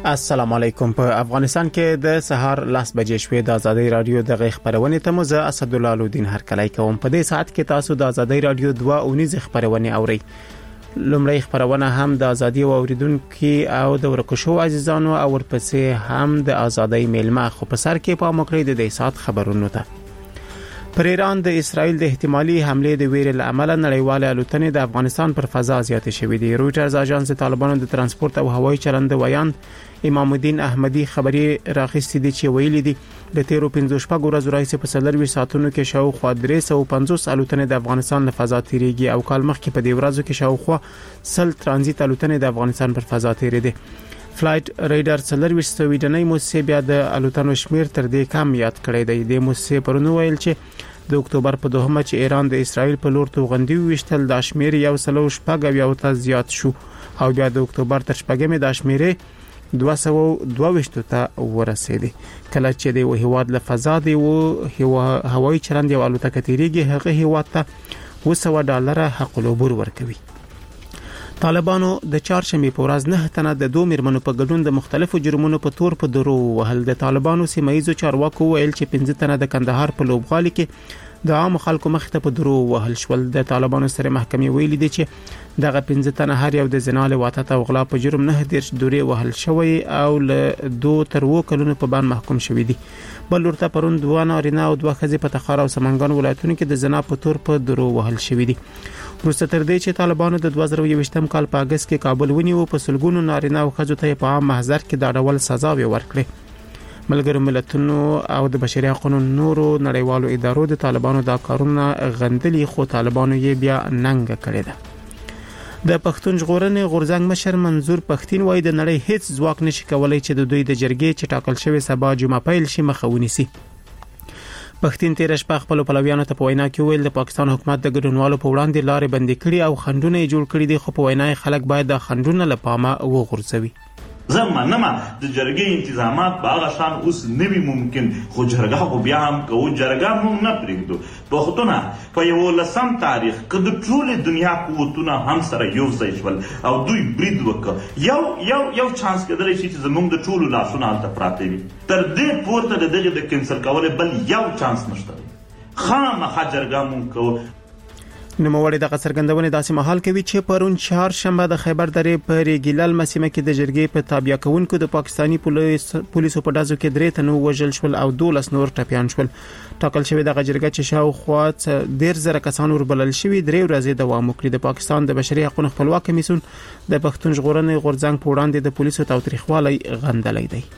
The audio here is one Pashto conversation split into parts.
السلام علیکم. په افغانستان کې د سهار 10 بجې شوې د ازادي رادیو د غږ خبرونه ته مزه اسد الله الدین هرکلی کوم. په دې ساعت کې تاسو د ازادي رادیو 2 اونیز خبرونه اورئ. لومړی خبرونه هم د ازادي اوریدونکو او د ورکشو عزیزانو او ورپسې هم د ازادي میلمه خو په سر کې په مکرې د دې ساعت خبرونه ته. پر ایران د اسرائیل د احتمالي حمله د ویرې لامل نړیواله الوتنې د افغانستان پر فضا زیاتې شوې دي. رويټرز اژانس د طالبانو د ترانسپورت او هوایي چلند ویاند امام الدین احمدی خبري راخستې دي چې ویلي دي د 13 ورځې راځي په 30 ساعتونو کې شاوخوا 350 الوتنې د افغانستان له فضا تیریږي او کال مخکې په دې ورځو کې شاوخوا 100 ترانزیت الوتنې د افغانستان پر فضا تیرې دي. فلایټ ریډر سلرويش سویډنۍ موسسې بیا د الوتنو شمیر تر دې کم یاد کړی دی. د موسسې پرونی ویل چې د اکتوبر په 2 چې ایران د اسرائیل په لور توغندي وشتل د شمیر یو سلو شپږ یو ته زیات شو او بیا د اکتوبر تر شپږمې د شمیرې 222 ته ورسېدي. کله چې د هیواد له فضا دی او هوایي چلند یو الوتکه تیریږي هغه هیواد ته $200 حق العبور ورکوي. طالبانو د چهارشنبه په ورځ 9 تنه د 2 میرمنو په ګډون د مختلفو جرمونو په تور په درو وهل. د طالبانو سیمایي چارواکو ویل چې 15 تنه د کندهار په لوبغالي کې د عام خلکو مخ ته په درو وهل شول. د طالبانو سره محکمې ویلي دي چې دغه 15 تنه هر یو د زنا له واټه او غلا په جرم 9 دوري وهل شوی او له 2 تر 2 کلونو په باندې محکوم شوی دي. بل ورته پرون 2 نارینه او 2 ښځې په تخار او سمنګان ولایتونو کې د زنا په تور په درو وهل شوی دي. وروسته تر دې چې طالبانو د 2021 کال په اگست کې کابل ونیو په سلګونو نارینه او ښځو ته په عام محضر کې د ډول سزا ورکړه. ملګرو ملتونو او د بشري حقوقو نورو نړیوالو ادارو د طالبانو د کارونو غندلي خو طالبانو یې بیا ننګ کړی ده. د پښتون ژغورنې غورځنګ مشر منظور پښتين وایي د نړۍ هیڅ ځواک نشي کولای چې د دوی د جرګې چې ټاکل شوی سبا جمعه پیل شي مخه ونیسي. پښتين تیر شپه خپل پلویانو ته په وینا کې ویل د پاکستان حکومت د ګډونوالو په وړاندې لارې بندي کړي او خندونه یې جوړ کړي دي خو په وینا خلک باید د خندونه لپاره وغورځوي. زمانه د جرګې انتظامات باغ شان اوس نوی ممکن خو جرګه خو بیا هم کو جرګه مو نه پرېږدو. پښتونه په 11 تاریخ کې د ټول دنیا قوتونه هم سره یو ځای شول او دوی برید وکړ. یو چانس کېدلی شي چې زموږ د ټولو لاسونه هلته پراته وي. تر دې پورته د دغه د کینسل کول بل یو چانس نشته. خامخا جرګه مو کو. نوموړي د څرګندونې داسې مهال کوي چې پرون چهارشنبه د خیبر درې په ریګیلل مسیمه کې د جرګې په تابع کوونکو د پاکستانی پولیسو په دازو کې 3 تنو وژل شول او 12 نور ټپيان شول. ټاکل شوی د جرګه چې شاوخوا 10,000 کسان وربلل شوی 3 ورځې دوام وکړي. د پاکستان د بشري حقوقو خپلواک کمیسیون د پښتون ژغورنې غورځنګ په وړاندې د پولیسو تاوتریخوالي غندلې دی.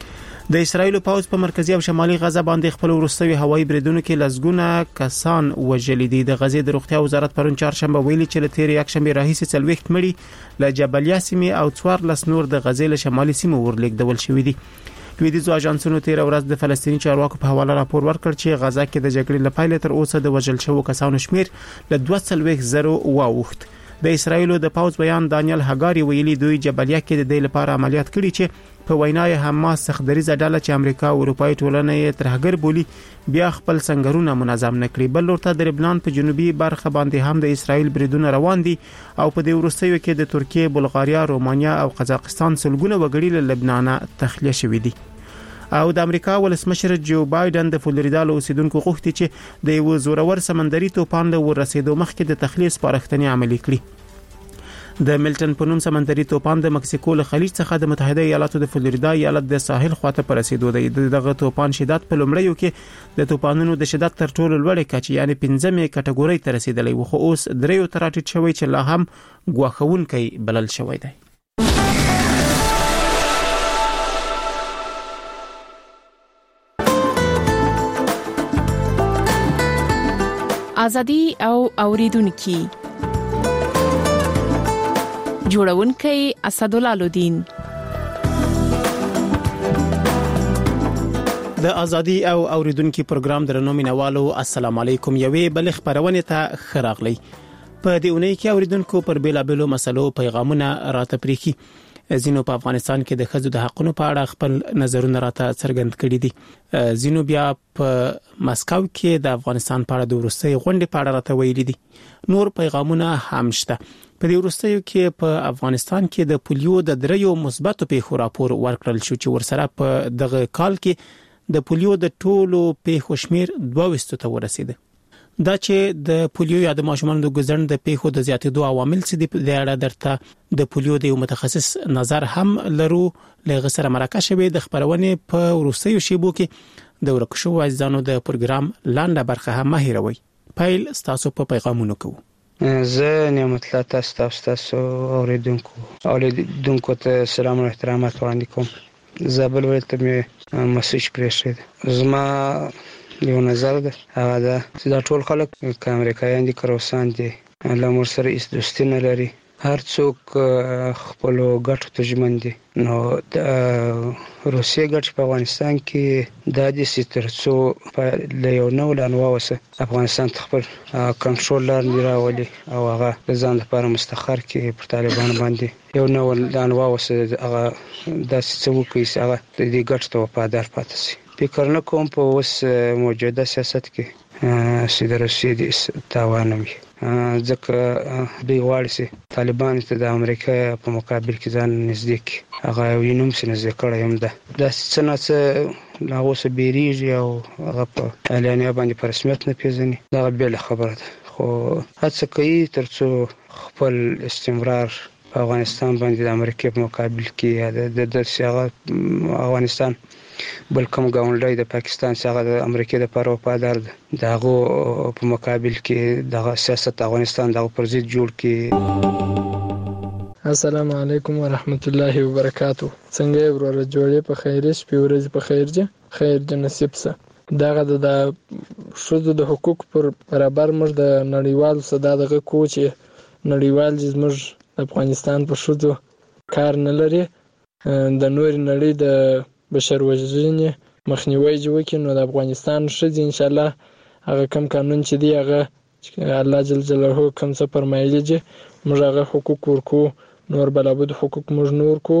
د اسرائیل پوځ په مرکزی او شمالي غزه باندې خپل ورستوي هوایي بریدونو کې لزګونه کسان وژل دي. د غزې د روغتیا وزارت پرون چهارشنبه ویلي چې له تیر یک شنبه راهیسې 40 مړي له جبلیه سیمې او 14 نور د غزې له شمالي سیمو ورلیږدول شوې دي. لویدیځو اژانسونو تیر ورځ د فلسطینی چارواکو په حواله راپور ورکړ چې غزه کې د جګړې لپاره تر اوسه د وژل شوو کسانو شمیر له 2,000 واوښت. د اسرائیل د پوځ بیان دانیل هاګاری ویلي دوی جبلیه کې د دې لپاره عملیات کړي چې په وینای حماس سختدریزه ډله چې امریکا او اروپای ټولنه یې ترهګر بولی بیا خپل سنگرونه منظم نکړي. بل ورته د لبنان په جنوبي برخه باندې هم د اسرائیل بریدونه روان دي او په دې وروستیو کې د ترکیه، بلغاریا، رومانیا او قزاقستان سلګونه وګړي له لبنان تخلیه شوي دي. او د امریکا ولسمشر جو بایدن د فلوریدا له اوسیدونکو غوښتي چې د یو زورور سمندري توپان له ورسېدو مخکې د تخلیص سپارښتنې عملي کړي. د ملټن په نوم سمندري توپان د مکسیکو له خلیج څخه د متحده ایالاتو د فلوریدا ایالت د ساحل خواته پر رسیدو دی. دغه توپان شدت په لومړیو کې د توپانونو د شدت تر ټولو لوړې کچې یعنی 5مې کټګوري ته رسیدلی و خو اوس 3 ته راټیټ شوی چې لا هم ګواښونکی بلل شوی دی. ازادي او اوریدونکو جوړونکی اسد الله الدین. د ازادي او اوریدونکو پروګرام درنو مینوالو السلام علیکم. یوې بل خبرونه ته خراغلی. په دې اونۍ کې اوریدونکو پر بیلابلو مسلو پیغامونه راته پریخي. زینو په افغانستان کې د ښځو د حقوقو په اړه خپل نظرونه راته څرګند کړي دي. زینو بیا په مسکو کې د افغانستان په اړه د ورستۍ غونډې په اړه راته ویلي دي. نور پیغامونه هم شته. په دې وروستیو کې په افغانستان کې د پولیو د دریو مثبتو پیښو راپور ورکړل شو چې ورسره په دغه کال کې د پولیو د ټولو پیښو شمیر 22 ته ورسید. دا چې د پولیو یا د ماشومانو د ګزند د پیښو د زیاتېدو عوامل څه دي د اړه درته د پولیو د یو متخصص نظر هم لرو. لږ سره مرکه شوی د خبرونې په وروستیو شیبو کې د ورکشو عزیزانو د پروګرام لاندې برخه هم مهیروي. پیل تاسو په پیغامونو کوو. زه نعمت الله تاسو اوریدونکو ته سلام او احترامات وړاندې کوم. زابل ولایت ته مسیج پرېښود. زما یو نظر ده هغه ده چې دا ټول خلک که امریکایان دي که روسان دي له موږ سره هیڅ دوستي نه لري. هر څوک خپلو ګټو ته ژمن دي. نو د روسیې ګټې په افغانستان کې دا دي چې تر څو له یو نوع لانوا وسه افغانستان ته خپل کنټرول لاندې راولي او هغه د ځان لپاره مستقر کې پر طالبانو باندې یو نوع لانوا وسه هغه داسې څه وکړي چې هغه د دې ګټو ته وفادار پاتې شي. فکر نه کوم په اوس موجوده سیاست کې چې د روسیې د تاوان وي، ځکه دوی غواړي چې طالبان ته د امریکا په مقابل کې ځان نږدې کړي. هغه یو نوم چې نږدې کړی هم ده. داسې څه نه څه له هغو څه بیریږي او هغه په اعلانیه باندې په رسمیت نه پیژني، دغه بېله خبره ده. خو هڅه کوي تر څو خپل استمرار په افغانستان باندې د امریکا په مقابل کې د داسې هغه افغانستان بل کوم ګاونډی د پاکستان څخه د امریکا د لپاره وفادار ده، دغه په مقابل کې دغه سیاست افغانستان دغه پر ضد جوړ کړي. السلام علیکم ورحمت الله وبرکاتو. څنګه وروره جوړې په خیر شپې ورځې په خیر جه خیر جه نصیب سه. دغه د شذو د حقوق پر برابر موږ د نړیوال صدا دغه کو چې نړیوال زموږ افغانستان په شذو کار نه لري، د نور نړۍ د بشر وژنې مخنیوی وکړي. نو د افغانستان ښځې ان شاء الله هغه کم قانون چې دی هغه الله جل جلاله کوم څه فرمایلی دي موږ هغه حقوق ورکو، نور بلابود حقوق موږ نور کو.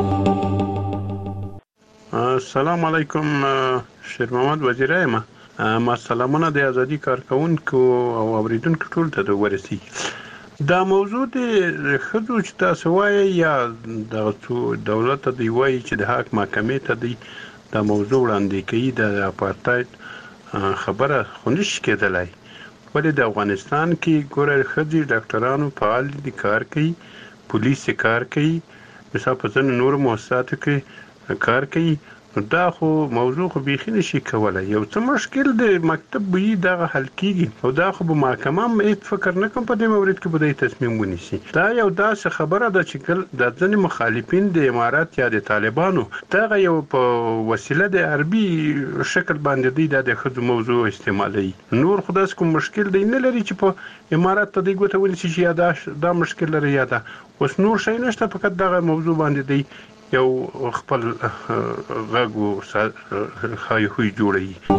السلام علیکم شیر محمد وزیر ایم. ما سلامونه د ازادي کارکونکو او اوریدونکو ټول ته ورسیږي. دا موضوع د خدو چې تاسو وایي یا د دولت دی وایي چې د حق محکمې ته دی دا موضوع وړاندې کوي د اپارټاید خبره خو نشي کېدلی. ولې د افغانستان کې ګوره ښځې ډاکټرانو فعال دي، کار کوي، پولیس کار کوي، مثلا په ځینو نورو مؤسساتو کې کار کوي. دا خو موضوع خو بیخي نشي کولی. یو څه مشکل د مکتب وي دغه حل کېږي او دا خو به محکمه هم هېڅ فکر نه کوم په دې مورد کې به دوی تصمیم ونیسي. دا یو داسې خبره ده چې د ځینې مخالفین د امارات یا د طالبانو دغه یو په وسیله د عربي شکل باندې دوی د ښځو موضوع استعمالوي. نور خو داسې کوم مشکل دی نه لري چې په امارات ته دوی ګوته ونیسي چې یا دا مشکل لري یا دا اوس نور شی نشته، فقط دغه موضوع باندې دی یو خپل غږ خای خوی جوړوي.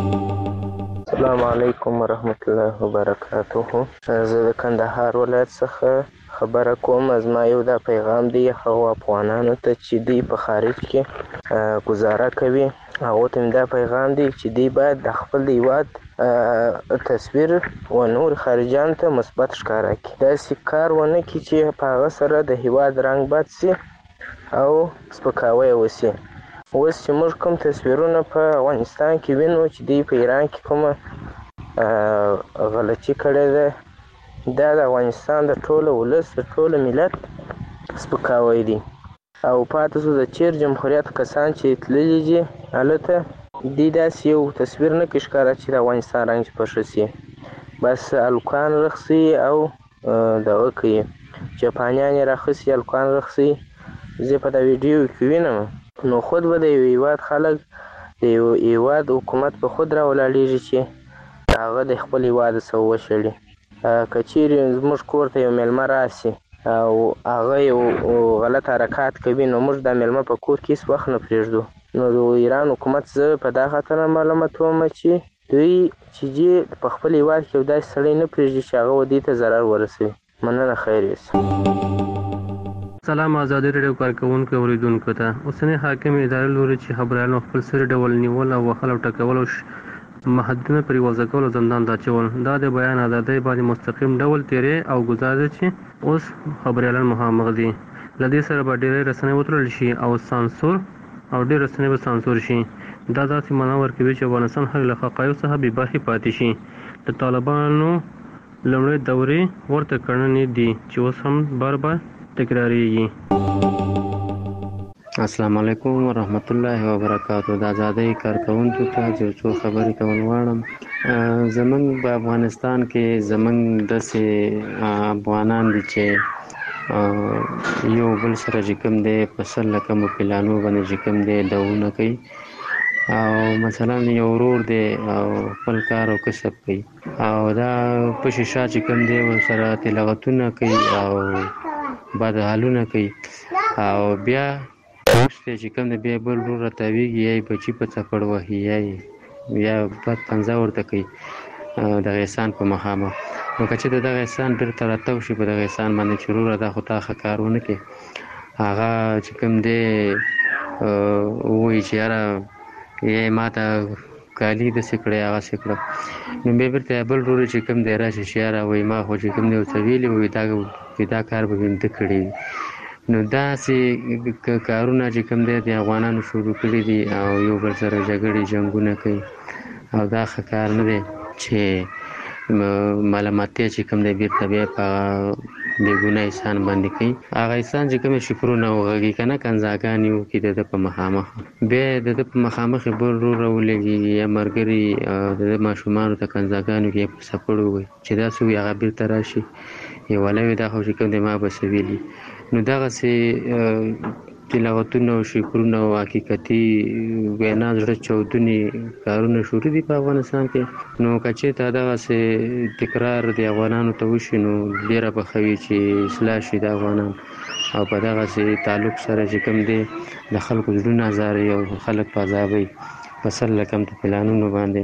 السلام علیکم ورحمت الله وبرکاته. زه د کندهار ولایت څخه خبره کوم. زما یو دا پیغام دی هغو افغانانو ته چې دوی په خارج کې گزاره کوي، هغو ته دا پیغام دی چې دوی باید د خپل هیواد تصویر و نور خارجیانو ته مثبت ښکاره کړي. داسې کار ونه کړي چې په هغه سره د هیواد رنګ بد سي او سپکاوی وسی. اوس چې موږ کوم تصویرونه په افغانستان کې وینو چې دوی په ایران کې کومه غلطي کړې ده، دا د افغانستان د ټولو ولس د ټولو ملت سپکاوی دی. او پاتې شو د چیر جمهوریت کسان چې تللي دي هلته دوی داسې یو تصویر نه کوي ښکاره چې د افغانستان رنګ چې پشه سي، بس الکان رخصي او دغه کوي جاپانیان یې راخصي الکان رخصي. زه په دا ویډیو کې وینم نو خود به د یو هیواد خلک د یو هیواد حکومت په خود راولاړېږي چې هغه د خپل هیواد څه وشړي. که چیرې زموږ کور ته یو میلمه راسي او هغه یو غلط حرکات کوي نو موږ دا میلمه په کور کې هېڅ وخت نه پرېږدو. نو د ایران حکومت زه په دا خاطر معلومات وم چې دوی چې په خپل هیواد کې یو داسې سړی نه پرېږدي چې هغه دوی ته ضرر ورسوي. مننه، خیر یوسي. سلام ازادي راډیو کارکونکو اوریدونکو ته. اوسنی حاکم ادارې لوري چې خبريالانو خپل سر ډول نیول او وخل او ټکول محدودیتونه پرې وضع کول او زندان ته اچول. دا د بیان ازادۍ باندې مستقیم ډول تیرې او ګزارش چې اوس خبريالان مخامخ دي. لدې سره به ډېرې رسنۍ وتړل شي او سانسور او ډېر رسنۍ به سانسور شي. دا داسې معنا ورکوي چې افغانستان هغې له حقایقو څخه بې برخې پاتې شي. د طالبانو لومړۍ دورې ورته کړنې دي چې اوس هم بار بار تکراریږي. السلام علیکم ورحمت الله وبرکاتہ. د ازادۍ کارکونکو ته یو څو خبرې کول غواړم. زمونږ په افغانستان کې زمونږ داسې افغانان دي چې یو بل سره چې کوم دی په سر له کومو پلانو باندې چې کوم دی دعوونه کوي او مثلا یو ورور دی او خپل کار او کسب کوي او دا په شیشه چې کوم دی ورسره تلاوتونه کوي او بد حالونه کوي او بیا وروسته چې کوم دی بیا بل ورور راتاویږي یا یې بچي په څپړ وهي یا بد پنځه ورته کوي دغه انسان په مخامخ. نو که چې دغه انسان بیرته راتاو شي په دغه انسان باندې چې وروره دا خو تا ښه کار ونه کړې هغه چې کوم دی ووایي چې یاره یا ما ته کالي داسې کړی هغسې کړه نو بیا بیرته بل ورور چې کوم دی راشي چې یاره وایي ما خو چې کوم دی ورته ویلي وایي دا کار به مې ده کړی. نو داسې کارونه چې کوم دی د افغانانو شروع کړي دي او یو بل سره جګړې جنګونه کوي او دا ښه کار نه دی چې ملامتیا چې کوم دی بیرته بیا په بېګناه انسان باندې کوي. هغه انسان چې کومې شکرونه وغږي که نه کنځاګانې وکړي د ده په مخامخ بیا د ده په مخامخ یې بل ورور راولېږي یا ملګري د ده ماشومانو ته کنځاګانې وکړي یا په څپړ ووایي چې داسې وي هغه بیرته راشي یې ولی دا خو چې کوم دی ما به څه ویلي. نو دغسې تلاوتونه او شکرونه او حقیقتي وینا زړه چاودونې کارونه شروع دي په افغانستان کې. نو که چېرته دغسې تکرار د افغانانو ته وشي نو ډېره به ښه وي چې اصلاح شي د افغانان او په دغسې تعلق سره چې کوم دی د خلکو زړونه ازاروي او خلک په عذابوي په سر له کم پلانونو باندې.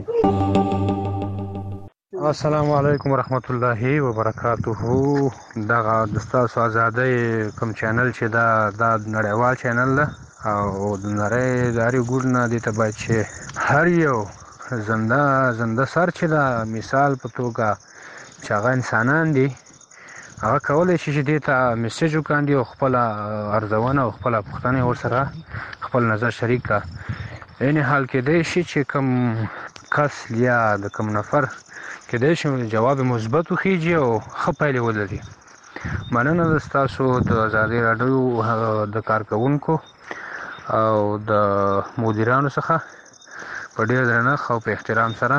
السلام علیکم ورحمت الله وبرکاتہ. دغه د ستاسو ازادۍ کوم چینل چې دا نړیوال چینل ده او د نړۍ د هرې ګوټ نه دې ته باید چې هر یو زنده سر چې دا مثال په توګه چې هغه انسانان دي هغه کولی شي چې دې ته میسیج وکاندي او خپله ارزونه او خپله پوښتنې ورسره خپل نظر شریک کړه. عین حال کېدی شي چې کوم کس یا د کوم نفر کېدای شي جواب مثبت وخیږي او ښه پایلې ولري. مننه د ستاسو د ازادۍ راډیو د کارکوونکو او د مدیرانو څخه په ډېر درنښت او په احترام سره.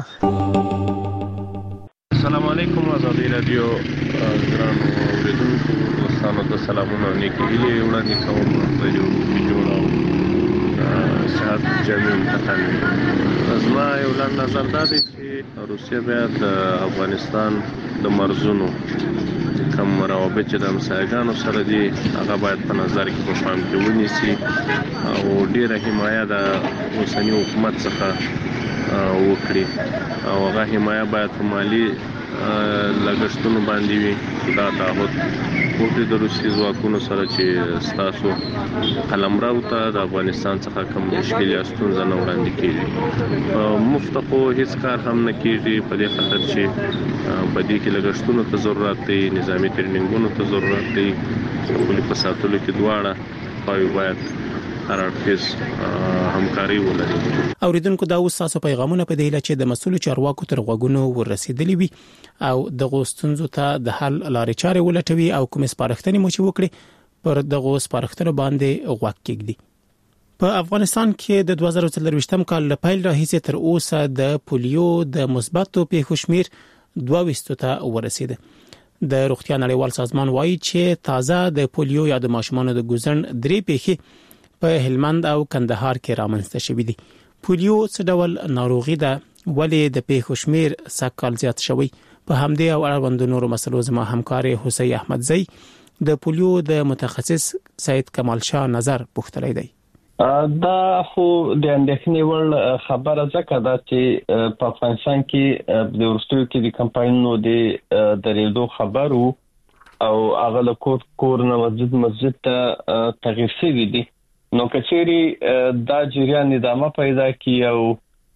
السلام علیکم ازادۍ راډیو ګرانو اورېدونکو دوستانو ته سلامونه او نیکې هیلې وړاندې کوم. د یو جوړ او صحت جامع منتقل زما یو لنډ نظر دا دی چې روسیه باید د افغانستان د مرزونو کوم روابط چې د همسایګانو سره دي هغه باید په نظر کې په پام کې ونیسي او ډېره حمایه د اوسني حکومت څخه وکړي او هغه حمایه باید په مالي لګښتونو باندې وي. دا تعهد وکړي د روسي ځواکونو سره چې ستاسو قلمرو ته د افغانستان څخه کوم مشکل یا ستونزه نه وړاندې کېږي. مفت خو هیڅ کار هم نه کېږي په دې خاطر چې په دې کې لګښتونو ته ضرورت دی، نظامي ټریننګونو ته ضرورت دی. پولې په ساتلو کې دواړه خواوې باید هر اړخیز همکاري ولري. اوریدونکو دا اوس تاسو پیغامونه په دی چې د مسؤل چارواکو تر غوږونو ورسېدلې وي او د غوښتنځو ته د حل لارې چارې ولټوي او کوم سپارښتنې مو چې وکړي پر دغه سپارښتنو باندې غوږ کېږدي. په افغانستان کې د 2023م کال له پیل راهیسې تر اوسه د پولیو د مثبتو پیښو شمیر 22 ته ورسېده. د روغتیا نړیوال سازمان وایي چې تازه د پولیو یا د ماشومانو د ګوزن 3 پیښې په هلمند او کندهار کې رامنځته شوې دي. پولیو څه ډول ناروغي ده؟ ولې د پیښو شمیر سږکال زیات شوی؟ په همدې او اړوندو نورو مسلو زما همکار حسین احمدزی د پولیو د متخصص سید کمال شاه نظر پوښتلی دی. دا خو د اندېښنې وړ خبره ځکه ده چې په افغانستان کې د وروستیو کې د کمپاینونو د درېدو خبرو او هغه له کور نه مسجد ته تغییر شوی دي. نو کچېری دا جریان ادامه پیدا کی او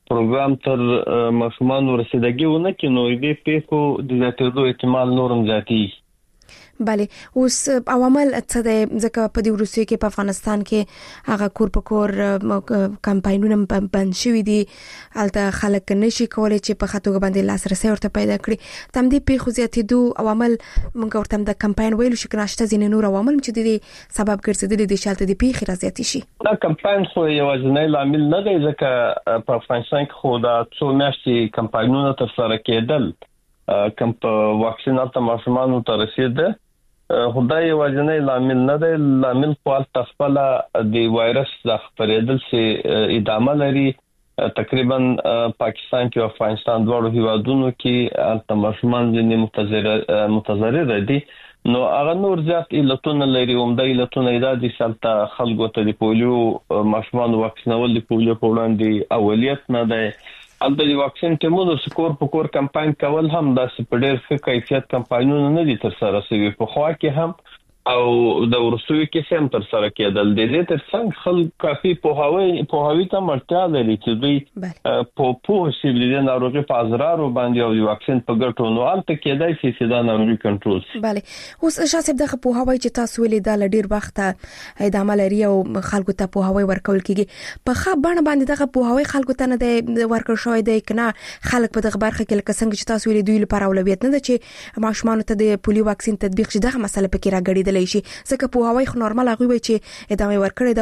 پروګرام تر ماشومان رسیدګي ونه کې نو دې پیښو د زیاتېدو احتمال نورم زیاتېږي. بله اوس عوامل څه دی ځکه په دې وروستیو کې په افغانستان کې هغه کور په کور کمپاینونه بند شوي دي هلته خلک نشي کولی چې په خاطر باندې لاسرسي ورته پیدا کړي تم دې پیښو زیاتېدو عوامل موږ ورته د کمپاین ویلو شي کنه شته ځینې نور عوامل چې د سبب ګرځېدلي دي چې هلته د پیښې راځي شي. دا کمپاین خو یوازینی لامل نه دی ځکه په افغانستان کې خو دا څو میاشتې کمپاینونه ترسره کېدل کوم په واکسین الته ماشومانو ته رسیده خدای یوازینی لامل نه دی لامل خپل تخپل د وایرس د خپرېدل سي ادامه لري تقریبا پاکستان کې او افغانستان دواړو هیوادونو کې الته ماشومان د متضرر دي نو هغه نور زیات علتونه لري عمده علتونه د سلطه خلکو ته د پولیو ماشومان واکسینول د پولیو په وړاندې اولیت نه دی البته د واکسین ټیمونو سکور په کور کمپاین کول هم د سپډر ښه کیفیت کمپاینونه نه دي تر سره شوی په خوا کې هم او د ورسوي کې سم تر سره کېدل د دې تر څنګ خلک کافي پوهاوی ته مرتیا لري چې دوی په پوه شي د ناروغي په اضرارو باندې او د واکسین په ګټو نو الته کېدای شي چې دا ناروغي کنټرول شي. bale اوس شاسب دغه پوهاوی چې تاسو ولې د لډیر وخت ادامه لري او خلکو ته پوهاوی ورکول کیږي په ښه بڼه باندې دغه پوهاوی خلکو ته نه دی ورکړ شوی دی کنه خلک په دغه برخه کې لکه څنګه چې تاسو ولې دوی لپاره اولویت نه ده چې ماشومان ته د پولیو واکسین تطبیق شي دغه مسله پکې راګړي شي ځکه په هواوی خو نورمال هغه وي چې ادامه ورکړي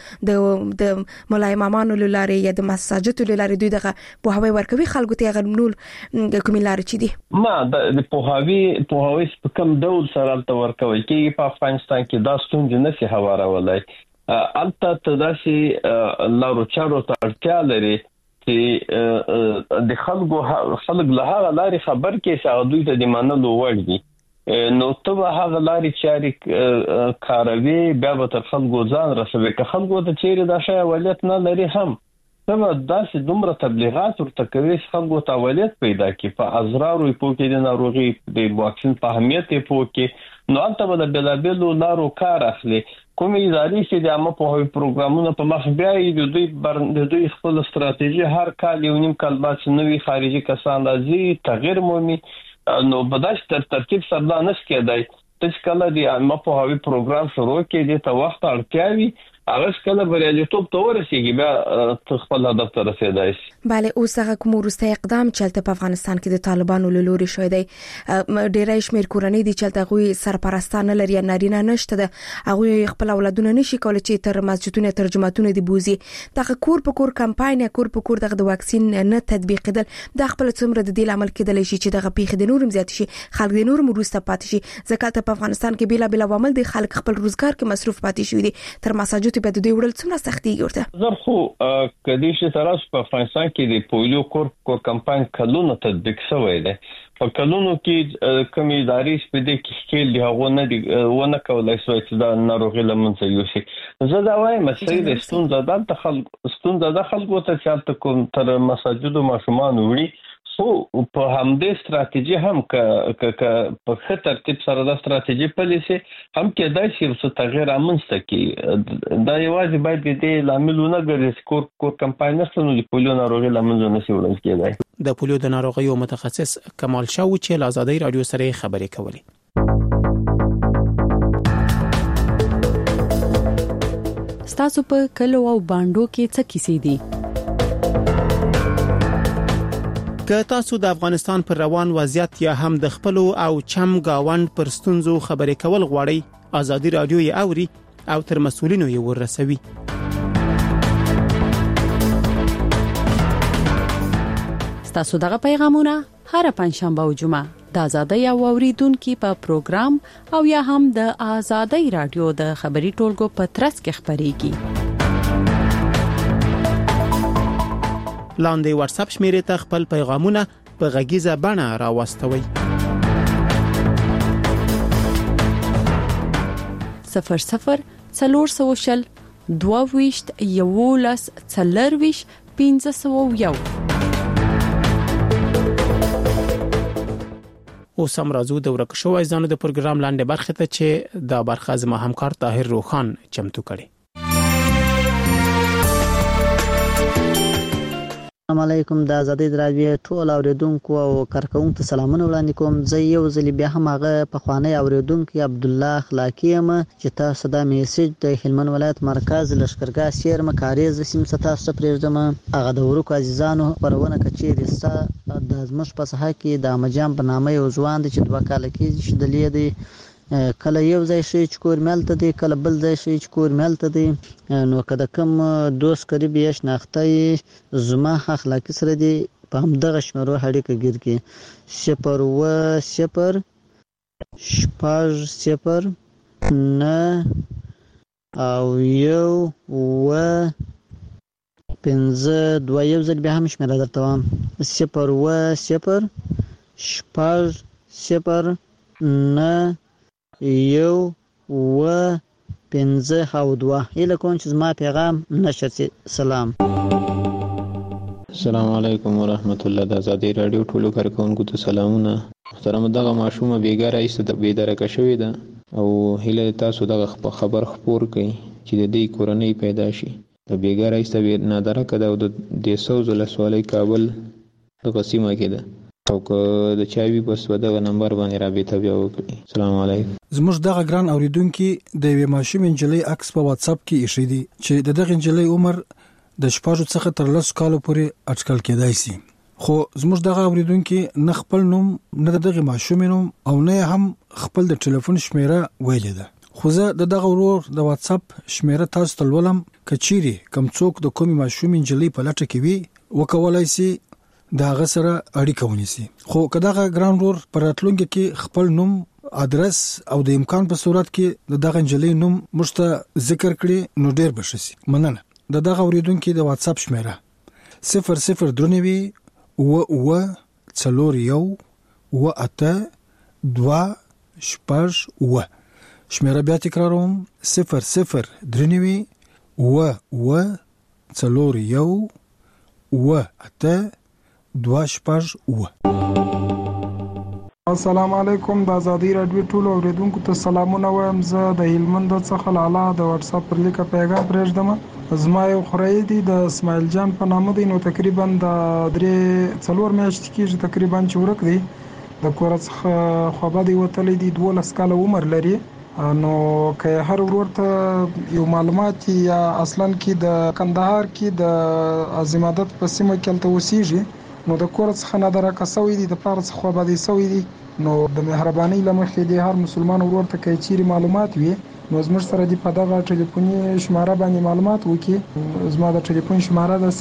د مولای مامانو لاره یا د مساجد لاره دوی دغه په هواوی ورکوي خلکو ته غنول کومې لارې چي دي ما د په هواوی په کوم ډول سره تل ورکوي کې په افغانستان کې دا ستونزې نشي هوارولای البته تداسي لارو چارو ته اړتیا لري چې د خلک له هغه لارې خبر کې چې دوی ته د منلو وړ دي نو ته هغه لاري چې کاروي بیا به تر خلکو ځان رسوي که خلکو ته چیرې دا شی اولت نه لري هم ته داسې دومره تبلیغات ورته کوي چې خلکو ته اولت پیدا کی په ازرارو په کې د ناروغي د واکسین په اهمیت په کې نو البته به د بلابلو لارو کار اخلي کومې ادارې چې د عامه په پروګرامونو په مخ بیا د دوی خپل ستراتیژي هر کال یو نیم کال بعد نوې خارجي کسان راځي تغیر مومي نو بداش ترتیب سره نه کېدای چې کله د عامه په هوی پروګرام شروع کې د ته وخت اړتیاوي هغه کله بریالیتوب ته ورسیږي بیا خپل هدف ته رسیدای شي. bale اوس هغه کوم وروسته اقدام چې په افغانستان کې د طالبانو له لوري شوی دی ډیرای شمیر کورنۍ دي چې غوي سرپرستانه لري نارینه نشته ده هغه خپل اولادونه نشي کولای چې تر مسجدونو ترجماتونه دي بوزي دغه کور په کور کمپاین کور په کور دغه واکسین نه تطبیقیدل د خپل څومره د دې عمل کېدل شي چې دغه پیښه د نورم زیات شي خلک د نورم وروسته پاتې شي ځکه په افغانستان کې بلا بلا عوامل دي خلک خپل روزګار کې مصروف پاتې شي دي تر مساجد په دوی وړل څومره سختي ورته زه خو کدي چې تراس په افغانستان کې د پولیو کور کمپاین کلونه تطبیق شوی دی په کلونو کې کومې ادارې سپېدې کې خېل دی هغه نه دی ونه کولای شي چې دا ناروغي لمنځه یوسي زه دا وایم چې ستونزه د خلکو ته چې کوم تر مساجد او ماشومان وړي خو په همدې ستراتیژي هم که په ښه ترتیب سره د ستراتیژي پالیسي هم کېدای شي چې تغیر رامنځته کړي دا یوازې باید د دې لاملونه ګرځي کور کمپاین نه د پولیو ناروغي لامل نه شي وړاندې کېدای د پولیو د ناروغیو متخصص کمال شاه چې له آزادۍ رادیو سره خبرې کولې. ستاسو په کلو او باندو کې څه کیسې دي؟ که تاسو د افغانستان پر روان وضعیت یا هم د خپل او چم گاوند پر ستونزو خبرې کول غواړئ آزادۍ رادیو یې اوري او تر مسؤلینو یې ورسوي. ستاسو دغه پیغامونه هر پنځشنبه او جمعه د آزادۍ او اوریدونکو په پروګرام او یا هم د آزادۍ رادیو د خبري ټولګو په ترڅ کې خبريږي. لاندې واتس اپ شمیرې ته خپل پیغامونه په غږیزه بڼه راوستوي. 00 400 22 11 40 501 اوس هم راځو د ورک شوی ځانو د پروګرام لاندې برخه ته چې دا برخه زما همکار طاهر روخان چمتو کړي. السلام علیکم د آزادۍ رادیو ټول اوریدونکو او کارکونکو ته سلامونه وړاندې کوم. زه یو ځل بیا هم هغه پخوانی اوریدونکو عبد الله اخلاقی یم چې تاسو دا میسج د هلمند ولایت مرکز لشکرګاه سیرمه کاریز سیم تاسو ته پرېږدم. هغه د ورکو عزیزانو پرونه کچېرې ستا د زموږ په ساحه کې د امجان په نامه یو ځوان دی چې 2 کاله کېږي چې د لیدي کله یو ځای شي چې کور ملته دی کله بل ځای شي چې کور ملته دی. نو کله کوم دوست قریب یې شناخته زما اخلاقی سره دی په همدغه شمېرو اړیکه ګیر کې 0 0 0 9 او 1 5 2 یو ځل بیا هم شمېره درته وایم 0 0 0 9 1 5 او 2 اله کوم چې زما پیغام نشر سي. سلام. السلام علیکم ورحمت الله. د آزادۍ رادیو ټولو کارکونکو ته سلامونه. محترم دغه ماشومه بیګاره ایسته د بیدارکه شوې ده او هیله تاسو دغه خبر خپور کړئ چې د دې کورنۍ پیدا شي. د بیګاره ایسته نادرکه ده او د دیسو ولسوالۍ کابل دغه سیمه کې ده او که د چاوي پس ودغه نمبر باندې رابطه بیا وکړي. السلام علیکم. زموږ دغه ګران اوریدونکو د یوې ماشوم انجلۍ عکس په واتس اپ کې ایښی دی چې دغه انجلۍ عمر د 6 څخه تر 10 کالو پورې اټکل کېدای شي. خو زموږ دغه اوریدونکو نه خپل نوم نه دغه ماشوم نوم او نه هم خپل د ټلیفون شمیره ویلې ده. خو زه دغه ورور د واتس اپ شمیره تاسو ته ولم کچيري کم څوک د کومي ماشوم انجلۍ په لټه کې وي وکولای شي دا غسره اړیکه ونیسي. خو کداغه ګران ورور پر راتلونکي کې خپل نوم ادرس او د امکان په صورت کې دغه انجلۍ نوم مشته ذکر کړي نو ډیر بشي. مننه. دغه اوریدونکو د واتس اپ شمیره 00 و 4 و 8 2 شپږ و. شمیره بیا تکراروم 00 و 4 و 8 2 شپږ و. السلام علیکم. د آزادۍ رادیو ټول اوریدونکو ته سلامونه وایم. زه د هلمند څخه لاله د واتس اپ پر لیکه پیغام پرېږدم. زما یو خورای دی د اسماعیل جان په نامه دی. نو تقریبا د 3-4 میاشتې کېږي تقریبا چې ورک دی. د کور څخه خوابه دی وتلی دی. 12 کاله عمر لري. نو که هر ورور ته یو معلومات یا اصلا کې د کندهار کې د عظمت په سیمه کې تل وسیږي نو د کور څخه نه درکه سوی دی د پاره څخه خوابه دی سوی دی. نو د مهرباني لمخې دی هر مسلمان ورور ته کې چیرې معلومات وي نو زموږ سره دی په دغه ټلیفوني شماره باندې معلومات وکي. زما د ټلیفون شماره د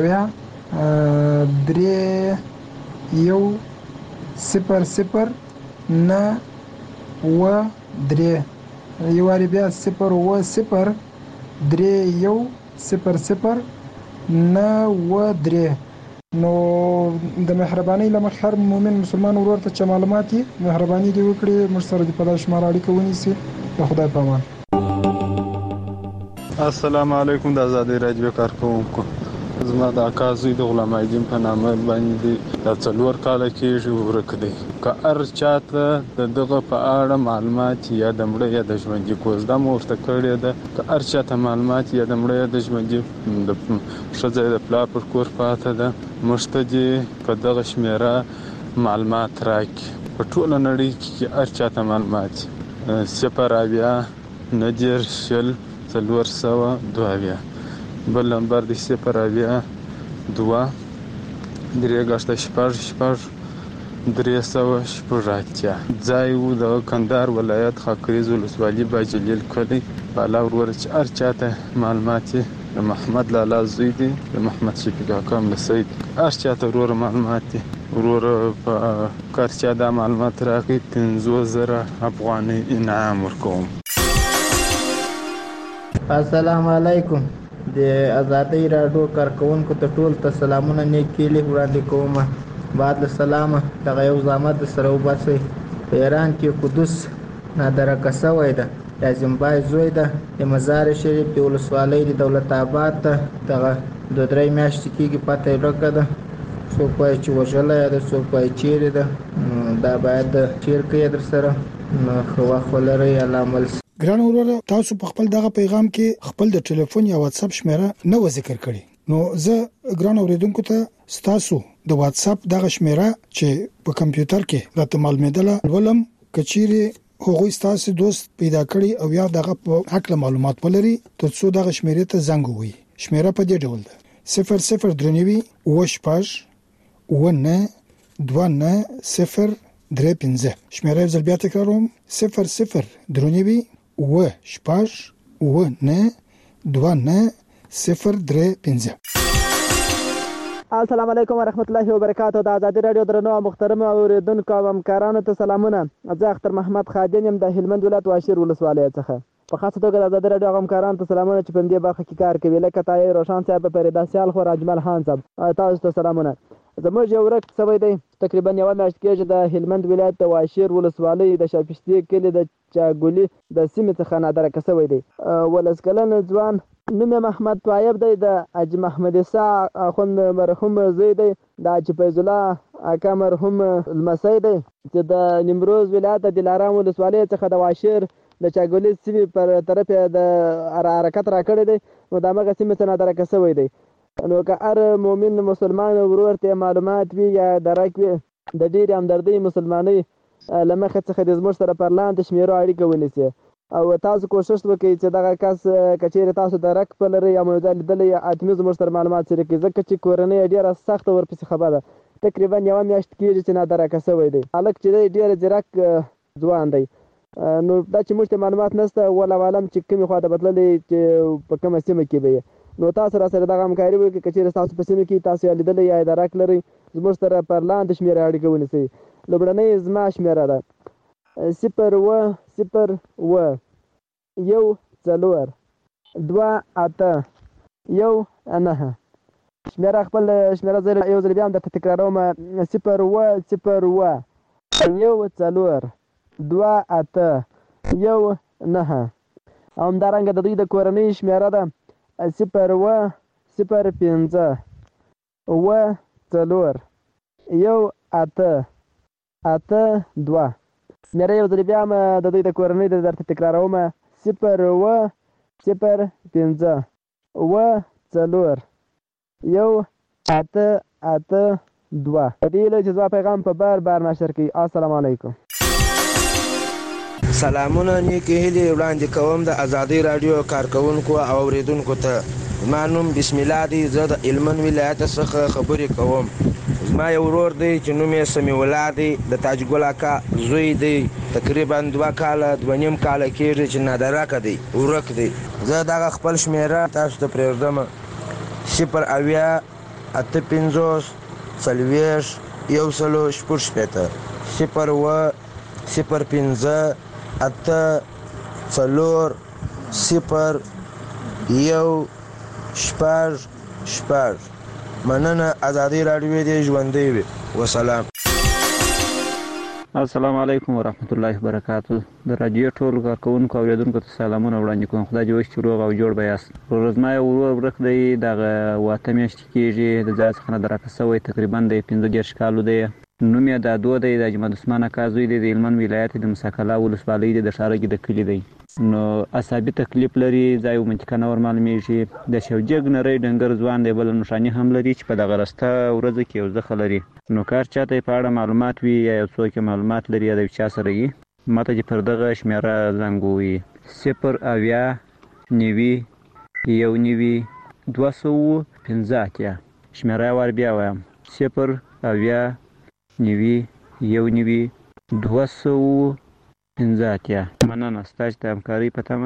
0 یو واری بیا 0 نو د مهرباني لمخ هر مؤمن مسلمان ورور ته چې معلومات یې مهرباني دی وکړي موږ سره د په شماره اړیکه ونیسي. د خدای په امان. السلام علیکم. د آزادۍ رادیو کارکونکو زما د اکازوی د غلام ایدین په نامه باندې د 4 کال کې ورک دی. که هر چاته دغه په اړه معلومات یا د مړه یا د ژوندۍ کوزده مورته کړی ده که هر چاته معلومات یا د مړه یا د ژوندۍ د ښځې د پلا پر کور پاته ده مشته دي په دغه شمیره معلومات راکړي. په ټوله نړۍ کې هر چاته معلومات 0 90 شل 402 بل نمبر دی 0 2 3 ځای وو د کندهار ولایت خاکریز ولسوالۍ باجلیل کلی بالا ورور چې هر چاته معلومات د محمد لالا زوی دی د محمد شفیق حکم لسید هر چاته ورور معلومات دی ورور په کار چا دا معلومات راکړي 15000 افغاني انعام ورکوم. السلام علیکم. د آزادۍ رادیو کارکونکو ته ټول ته سلامونه نیکیلي وړاندې کوم. بعد السلام دغه یو زحمت سره وباسي. په ایران کې قدس نادرکه سوی ده د زمبای زوی ده د مزار شریف د ولسوالۍ د دولت آباد ته دغه 2-3 میاشتې کېږي پته ورکه ده. څوک وایي چې وژلی ده څوک وایي چیرې ده. دا باید چیر کړي در سره نو ښه وخت ولرئ. الله عمل. ګران ورور تاسو په خپل دغه پیغام کې خپل د ټلیفون یا واتس اپ شمیره نه ذکر کړی نو زه ګران اوریدونکو ته ستاسو د واتس اپ دغه شمیره چې په کمپیوټر کې راته معلومېدله ولم کچيري هغوی ستاسو دوست پیدا کړي او یا دغه په حق معلومات ولري ترڅو دغه شمیره ته زنګ ووهي. شمیره په دې ډول ده: 0039 وشپاش ونه 2903 شمیره زل بیا تکراروم 0039 وشپاش ونه 2903. السلام علیکم ورحمت الله وبرکاتہ. د آزادی رادیو درنو محترم اوریدونکو او همکارانو ته سلامونه. زه اختر محمد خادم يم د هلمند ولایت واشیر ولسوالۍ څخه. په خاصه توګه د آزادی رادیو همکارانو ته سلامونه چې په دې برخه کې کار کوي، لکه طاهر روشن صاحب، فریدا سیال خو راجمل خان صاحب، تاسو ته سلامونه. زموږ یو ورک سوی دی تقریبا یو میاشت کېږي د هلمند ولایت د واشیر ولسوالۍ د شاپشتي کلی د چاګولي د سیمې څخه نادرکه سوی دی. ولس کلن ځوان نوم محمد طیب دی، د حاجي محمد عیسی اخوند مرحوم زوی دی، د حاجي فیض الله اکا مرحوم لمسی دی چې د نیمروز ولایت د دلارام ولسوالۍ څخه د واشیر د چاګولي سیمې پر طرف د حرکت راکړی دی. نو د هغه سیمې څخه نادرکه سوی دی. نو که هر مؤمن مسلمان ورور ته معلومات وي یا درک وي د ډېرې همدردۍ مسلمانۍ له مخې څخه د زموږ سره پر لاندې شمیرو اړیکه ونیسي او تاسو کوشش وکړئ چې دغه کس کچېرې تاسو درک په لرئ یا موضوع لیدلی یا حتمي زموږ سره معلومات شریک کړئ، ځکه چې کورنۍ ډېره سخته ورپسې خبره ده. تقریبا یوه میاشت کېږي چې نادرکه سوی دی. هلک چې دی ډېر ځیرک ځوان دی. نو دا چې موږ ته معلومات نشته، والله عالم چې کومې خوا ته بتللی چې په کومه سیمه کې به یې، نو تاسو را سره دغه همکاري وکړئ. که چېرې ستاسو په سیمه کې تاسو یې لیدلی یا درک لرئ، زموږ سره پر لاندې شمېره اړیکه ونیسئ. لومړنۍ زما شمېره ده 010 یو 4 2 8 1 9. شمېره خپل شمېره زه یو ځل بیا هم درته تکراروم 010 یو 4 2 8 1 9. او همدارنګه د دوی د کورنۍ شمېره ده 010 5 4 1 8 8 2. شمېره یو ځل بیا هم د دوی د کورنۍ د درته تکراروم 010 5 4 1 8 8 2. په دې هیله چې زما پیغام په بار نشر کړي. السلام علیکم. سلامونه نیکې هیلې وړاندې کوم د آزادۍ راډیو کارکونکو او اوریدونکو ته. زما نوم بسم الله دی، زه د هلمند ولایت څخه خبرې کوم. زما یو ورور دی چې نوم یې سمیع الله دی، د تاج ګل اکا زوی دی. تقریبا 2 کاله 2.5 کاله کېږي چې نادرکه دی، ورک دی. زه دغه خپل شمېره تاسو ته پرېږدم 0 اویا 8 50 څلوېښت 160 0 5 8 4 0 1 6. مننه. آزادۍ راډیو دې ژوندۍ وي. وسلام. السلام علیکم ورحمت الله وبرکاتہ. د رادیو ټول کارکونکو او اوریدونکو ته سلامونه وړاندې کوم. خدای دې وکړي چې روغ او جوړ به یاست. ورځما یو ورک دی، دغه 8 میاشتې کېږي د ځای څخه نادرکه سوی، تقریبا د 15 کالو دی. نوم یې دادو دی، د اجمد عثمان اکا زوی دی، د هلمند ولایت د مساکلا ولسوالۍ د ښارګي د کلي دی. نو اعصابي تکلیف لري، ځای او منطقه نه ورمعلومېږي. د شوجګ نری ډنګر ځوان دی، بله نښاني هم لري چې په دغه رسته ورځو کې یو زخه لري. نو کار چاته په اړه معلومات وي یا یو څوک معلومات لري یا د چا سره وي، ماته چې پر دغه شمېره زنګ ووهي 0 اویا 90 19 215. شمېره یې وار بیا وایم 0 اویا 90 19 215. مننه ستاسو ته همکاري په تمه.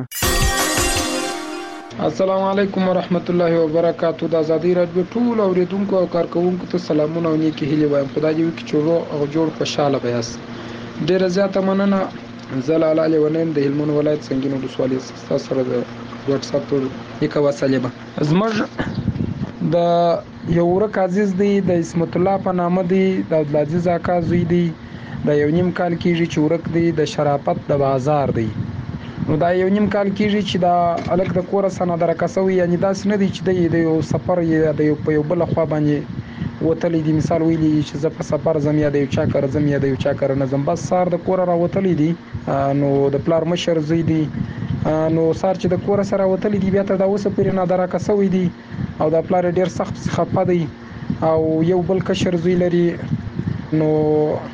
السلام علیکم ورحمت الله وبرکاتہ. د آزادۍ راډیو ټول اوریدونکو او کارکونکو ته سلامونه او نیکې هیلې وایم. خدای دې وکړي چې روغ او جوړ خوشاله به یاست. ډېره زیاته مننه. زه لاله لیونیم د هلمند ولایت سنګین ولسوالۍ ستاسو سره د واتس اپ پر یکه وسیله به زموږ د یو ورک عزیز دی، د اسمت الله په نامه دی، د عبدالعزیز اکا زوی دی، د 1.5 کال کېږي چې ورک دی، د شرافت د بازار دی. نو دا 1.5 کال کېږي چې دا الک د کوره سره نادرکه سوی، یعنی داسې نه دی چې د یو سفر یا د یو په یو بله خوا باندې وتلی دی. مثال ویلی چې زه په سفر ځم یا د یو چا کره ځم یا د یو چا کره نه ځم، بس سهار د کوره راوتلی دی. نو د پلار مشر زوی دی، نو سهار چې د کوره سره وتلی دی بیا تر دا اوسه پورې نادرکه سوی دی او د پلار ډېر سخت خفه دی. او یو بل کشر زوی لري نو